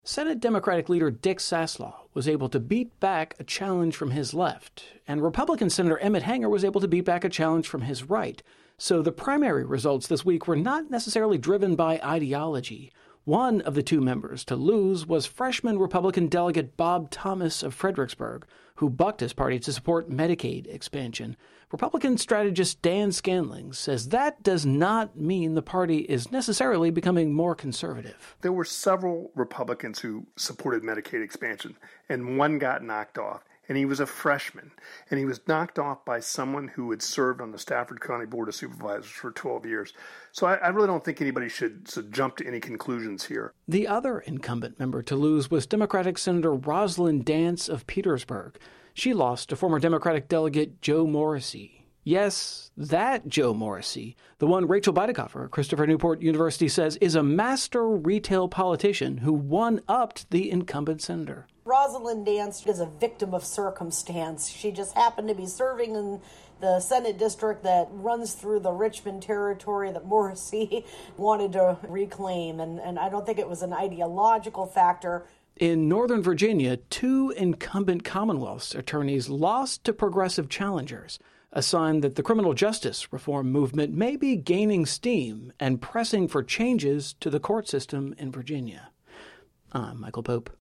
Senate Democratic leader Dick Saslaw was able to beat back a challenge from his left, and Republican Senator Emmett Hanger was able to beat back a challenge from his right. So the primary results this week were not necessarily driven by ideology. One of the two members to lose was freshman Republican delegate Bob Thomas of Fredericksburg, who bucked his party to support Medicaid expansion. Republican strategist Dan Scanlon says that does not mean the party is necessarily becoming more conservative. There were several Republicans who supported Medicaid expansion, and one got knocked off. And he was a freshman, and he was knocked off by someone who had served on the Stafford County Board of Supervisors for 12 years. So I really don't think anybody should jump to any conclusions here. The other incumbent member to lose was Democratic Senator Rosalind Dance of Petersburg. She lost to former Democratic delegate Joe Morrissey. Yes, that Joe Morrissey, the one Rachel Bidecoffer at Christopher Newport University says is a master retail politician who one-upped the incumbent senator. Rosalind Dance is a victim of circumstance. She just happened to be serving in the Senate district that runs through the Richmond territory that Morrissey wanted to reclaim, and I don't think it was an ideological factor. In Northern Virginia, two incumbent Commonwealth's attorneys lost to progressive challengers, a sign that the criminal justice reform movement may be gaining steam and pressing for changes to the court system in Virginia. I'm Michael Pope.